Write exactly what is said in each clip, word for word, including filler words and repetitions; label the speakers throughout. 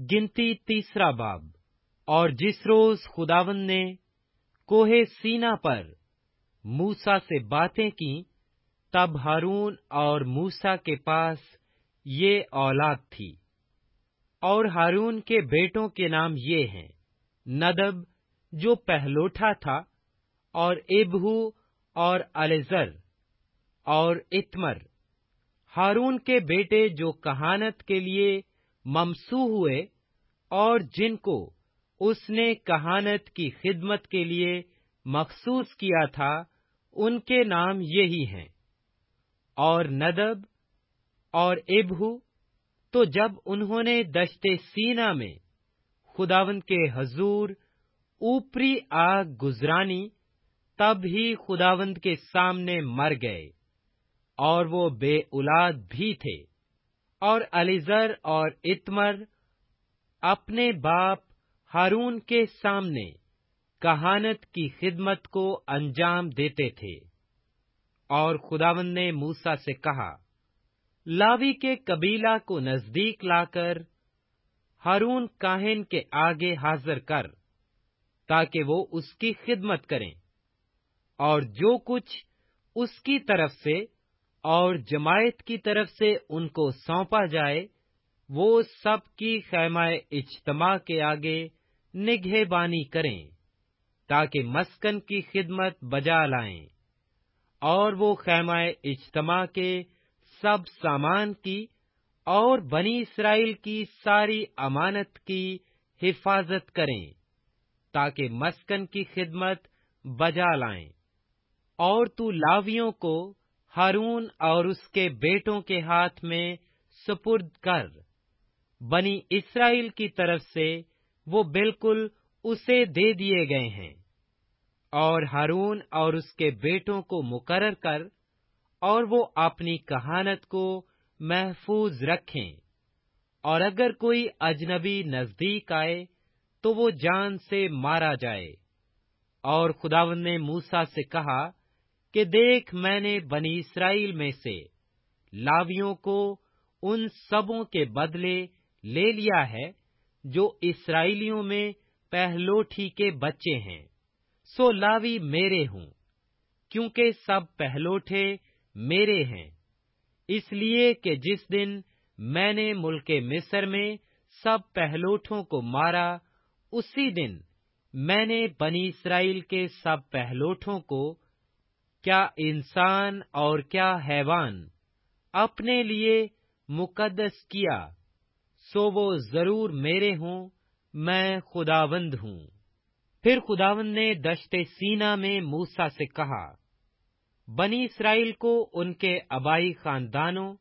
Speaker 1: گنتی تیسرا باب۔ اور جس روز خداوند نے کوہ سینا پر موسیٰ سے باتیں کی، تب ہارون اور موسیٰ کے پاس یہ اولاد تھی۔ اور ہارون کے بیٹوں کے نام یہ ہیں: ندب جو پہلوٹا تھا، اور ابہو اور الیعزر اور اتمر۔ ہارون کے بیٹے جو کہانت کے لیے ممسوح ہوئے اور جن کو اس نے کہانت کی خدمت کے لیے مخصوص کیا تھا، ان کے نام یہی ہیں۔ اور ندب اور ابہو تو جب انہوں نے دشت سینا میں خداوند کے حضور اوپری آگ گزرانی، تب ہی خداوند کے سامنے مر گئے، اور وہ بے اولاد بھی تھے۔ اور الیعزر اور اتمر اپنے باپ ہارون کے سامنے کہانت کی خدمت کو انجام دیتے تھے۔ اور خداوند نے موسیٰ سے کہا، لاوی کے قبیلہ کو نزدیک لا کر ہارون کاہن کے آگے حاضر کر، تاکہ وہ اس کی خدمت کریں۔ اور جو کچھ اس کی طرف سے اور جماعت کی طرف سے ان کو سونپا جائے، وہ سب کی خیمہ اجتماع کے آگے نگہبانی کریں، تاکہ مسکن کی خدمت بجا لائیں۔ اور وہ خیمہ اجتماع کے سب سامان کی اور بنی اسرائیل کی ساری امانت کی حفاظت کریں، تاکہ مسکن کی خدمت بجا لائیں۔ اور تو لاویوں کو ہارون اور اس کے بیٹوں کے ہاتھ میں سپرد کر، بنی اسرائیل کی طرف سے وہ بالکل اسے دے دیے گئے ہیں۔ اور ہارون اور اس کے بیٹوں کو مقرر کر، اور وہ اپنی کہانت کو محفوظ رکھیں۔ اور اگر کوئی اجنبی نزدیک آئے تو وہ جان سے مارا جائے۔ اور خداوند نے موسیٰ سے کہا کہ دیکھ، میں نے بنی اسرائیل میں سے لاویوں کو ان سبوں کے بدلے لے لیا ہے جو اسرائیلیوں میں پہلوٹی کے بچے ہیں، سو لاوی میرے ہوں، کیونکہ سب پہلوٹے میرے ہیں۔ اس لیے کہ جس دن میں نے ملک مصر میں سب پہلوٹوں کو مارا، اسی دن میں نے بنی اسرائیل کے سب پہلوٹوں کو، کیا انسان اور کیا حیوان، اپنے لیے مقدس کیا، سو وہ ضرور میرے ہوں، میں خداوند ہوں۔ پھر خداوند نے دشت سینا میں موسیٰ سے کہا، بنی اسرائیل کو ان کے آبائی خاندانوں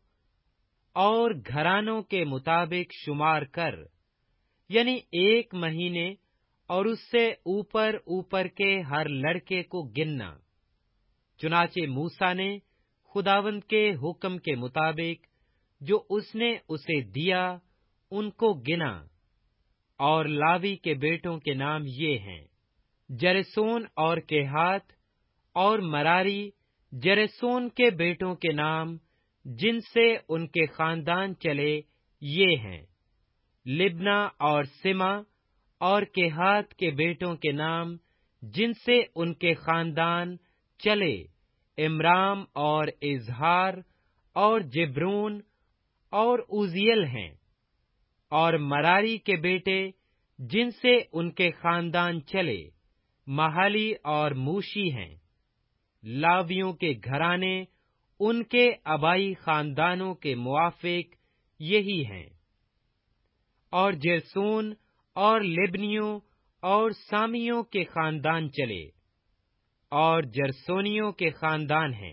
Speaker 1: اور گھرانوں کے مطابق شمار کر، یعنی ایک مہینے اور اس سے اوپر اوپر کے ہر لڑکے کو گننا۔ چنانچہ موسیٰ نے خداوند کے حکم کے مطابق جو اس نے اسے دیا، ان کو گنا۔ اور لاوی کے بیٹوں کے نام یہ ہیں: جرسون اور کیہات اور مراری۔ جرسون کے بیٹوں کے نام جن سے ان کے خاندان چلے یہ ہیں: لبنا اور سما۔ اور کیہات کے بیٹوں کے نام جن سے ان کے خاندان چلے عمرام اور اظہار اور جبرون اور عزیل ہیں۔ اور مراری کے بیٹے جن سے ان کے خاندان چلے مہالی اور موشی ہیں۔ لاویوں کے گھرانے ان کے آبائی خاندانوں کے موافق یہی ہیں۔ اور جرسون اور لبنیوں اور سامیوں کے خاندان چلے، اور جرسونیوں کے خاندان ہیں۔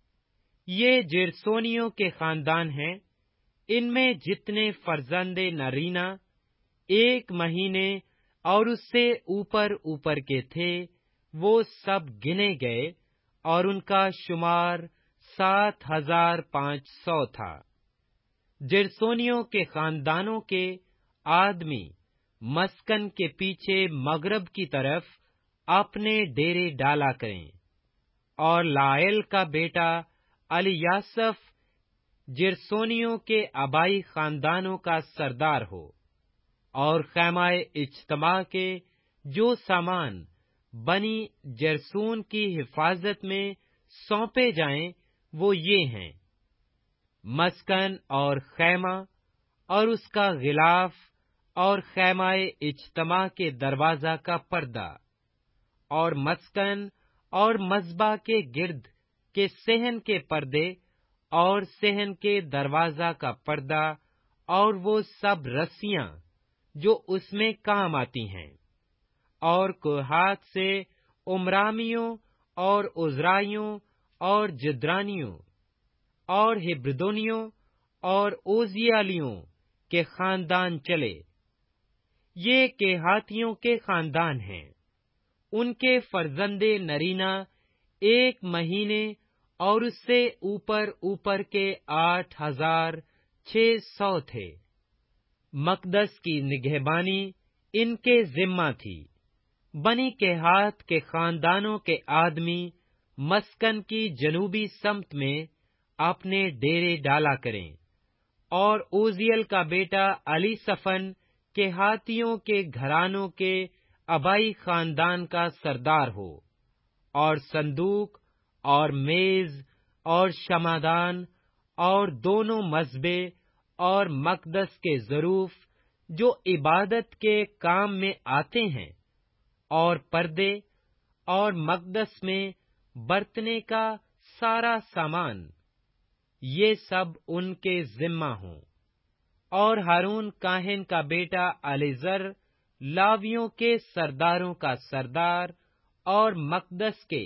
Speaker 1: یہ جرسونیوں کے خاندان ہیں، ان میں جتنے فرزند نرینہ ایک مہینے اور اس سے اوپر اوپر کے تھے، وہ سب گنے گئے، اور ان کا شمار سات ہزار پانچ سو تھا۔ جرسونیوں کے خاندانوں کے آدمی مسکن کے پیچھے مغرب کی طرف اپنے ڈیرے ڈالا کریں۔ اور لائل کا بیٹا الیاسف جرسونیوں کے آبائی خاندانوں کا سردار ہو۔ اور خیمہ اجتماع کے جو سامان بنی جرسون کی حفاظت میں سونپے جائیں وہ یہ ہیں: مسکن اور خیمہ اور اس کا غلاف اور خیمہ اجتماع کے دروازہ کا پردہ، اور مسکن اور مذبح کے گرد کے صحن کے پردے اور صحن کے دروازہ کا پردہ اور وہ سب رسیاں جو اس میں کام آتی ہیں، اور کوہات سے امرامیوں اور عزرائیوں اور جدرانیوں اور ہبردونیوں اور اوزیالیوں کے خاندان چلے۔ یہ کیہاتیوں کے خاندان ہیں۔ ان کے فرزند نرینہ ایک مہینے اور اس سے اوپر اوپر کے آٹھ ہزار چھ سو تھے۔ مقدس کی نگہبانی ان کے ذمہ تھی۔ بنی کیہات کے خاندانوں کے آدمی مسکن کی جنوبی سمت میں اپنے ڈیرے ڈالا کریں، اور اوزیل کا بیٹا علی صفن کیہاتیوں کے گھرانوں کے آبائی خاندان کا سردار ہو، اور صندوق اور میز اور شمعدان اور دونوں مذبے اور مقدس کے ظروف جو عبادت کے کام میں آتے ہیں، اور پردے اور مقدس میں برتنے کا سارا سامان، یہ سب ان کے ذمہ ہوں۔ اور ہارون کاہن کا بیٹا الیعزر لاویوں کے سرداروں کا سردار اور مقدس کے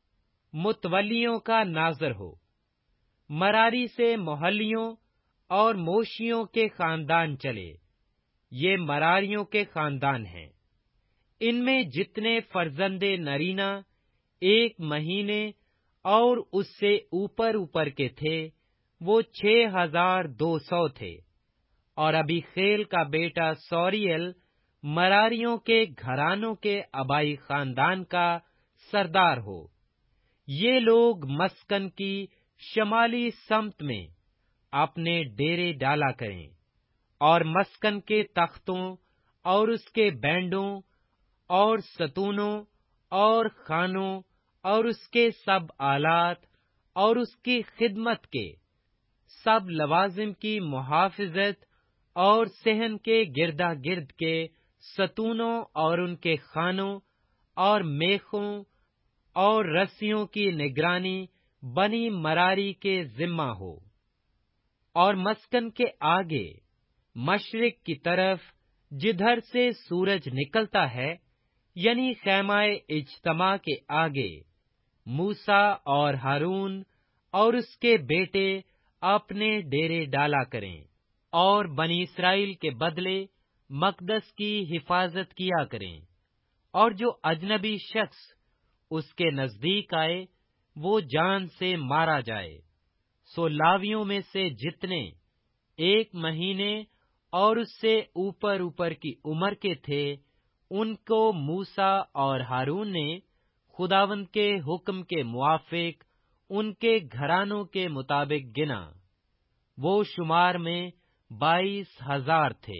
Speaker 1: متولیوں کا ناظر ہو۔ مراری سے محلیوں اور موشیوں کے خاندان چلے، یہ مراریوں کے خاندان ہیں۔ ان میں جتنے فرزند نرینہ ایک مہینے اور اس سے اوپر اوپر کے تھے وہ چھ ہزار دو سو تھے۔ اور ابھی خیل کا بیٹا سوریل مراریوں کے گھرانوں کے آبائی خاندان کا سردار ہو۔ یہ لوگ مسکن کی شمالی سمت میں اپنے ڈیرے ڈالا کریں، اور مسکن کے تختوں اور اس کے بینڈوں اور ستونوں اور خانوں اور اس کے سب آلات اور اس کی خدمت کے سب لوازم کی محافظت اور صحن کے گردا گرد کے ستونوں اور ان کے خانوں اور میخوں اور رسیوں کی نگرانی بنی مراری کے ذمہ ہو۔ اور مسکن کے آگے مشرق کی طرف جدھر سے سورج نکلتا ہے، یعنی خیمہ اجتماع کے آگے، موسیٰ اور ہارون اور اس کے بیٹے اپنے ڈیرے ڈالا کریں، اور بنی اسرائیل کے بدلے مقدس کی حفاظت کیا کریں۔ اور جو اجنبی شخص اس کے نزدیک آئے وہ جان سے مارا جائے۔ سو لاویوں میں سے جتنے ایک مہینے اور اس سے اوپر اوپر کی عمر کے تھے، ان کو موسیٰ اور ہارون نے خداوند کے حکم کے موافق ان کے گھرانوں کے مطابق گنا۔ وہ شمار میں بائیس ہزار تھے۔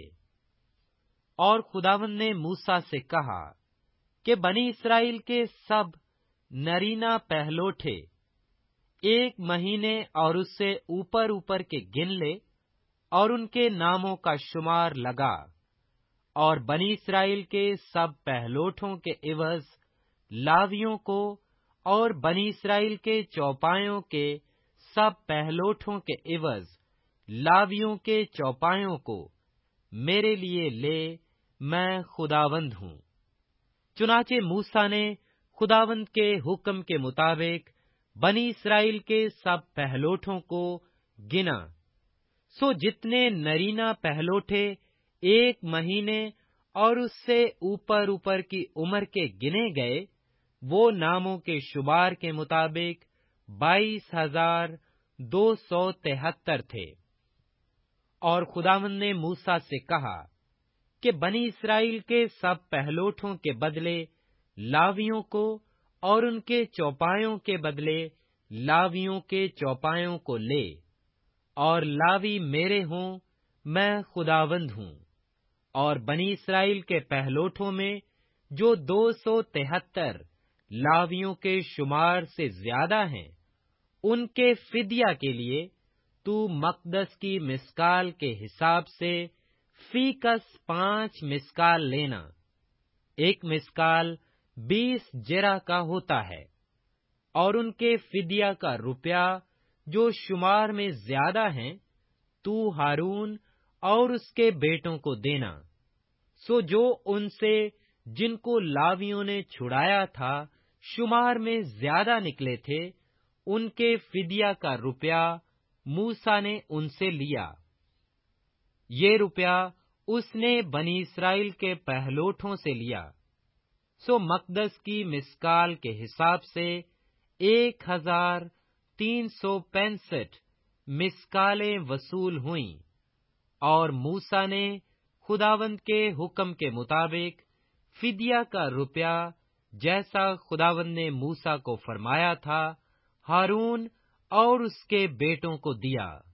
Speaker 1: اور خداوند نے موسیٰ سے کہا کہ بنی اسرائیل کے سب نرینہ پہلوٹھے ایک مہینے اور اس سے اوپر اوپر کے گن لے، اور ان کے ناموں کا شمار لگا۔ اور بنی اسرائیل کے سب پہلوٹھوں کے عوض لاویوں کو، اور بنی اسرائیل کے چوپایوں کے سب پہلوٹھوں کے عوض لاویوں کے چوپایوں کو میرے لیے لے، میں خداوند ہوں۔ چنانچہ موسیٰ نے خداوند کے حکم کے مطابق بنی اسرائیل کے سب پہلوٹھوں کو گنا۔ سو جتنے نرینہ پہلوٹھے ایک مہینے اور اس سے اوپر اوپر کی عمر کے گنے گئے، وہ ناموں کے شمار کے مطابق بائیس ہزار دو سو تہتر تھے۔ اور خداوند نے موسیٰ سے کہا کہ بنی اسرائیل کے سب پہلوٹھوں کے بدلے لاویوں کو، اور ان کے چوپایوں کے بدلے لاویوں کے چوپایوں کو لے، اور لاوی میرے ہوں، میں خداوند ہوں۔ اور بنی اسرائیل کے پہلوٹوں میں جو دو سو تہتر لاویوں کے شمار سے زیادہ ہیں، ان کے فدیہ کے لیے تو مقدس کی مسکال کے حساب سے فی کس پانچ مسکال لینا۔ ایک مسکال بیس جرہ کا ہوتا ہے، اور ان کے فدیہ کا روپیہ جو شمار میں زیادہ ہیں تو ہارون اور اس کے بیٹوں کو دینا۔ سو جو ان سے جن کو لاویوں نے چھڑایا تھا شمار میں زیادہ نکلے تھے، ان کے فدیہ کا روپیہ موسیٰ نے ان سے لیا۔ یہ روپیہ اس نے بنی اسرائیل کے پہلوٹوں سے لیا۔ سو مقدس کی مسکال کے حساب سے ایک ہزار تین سو پینسٹھ مسکالیں وصول ہوئیں، اور موسیٰ نے خداوند کے حکم کے مطابق فدیہ کا روپیہ جیسا خداوند نے موسیٰ کو فرمایا تھا، ہارون اور اس کے بیٹوں کو دیا۔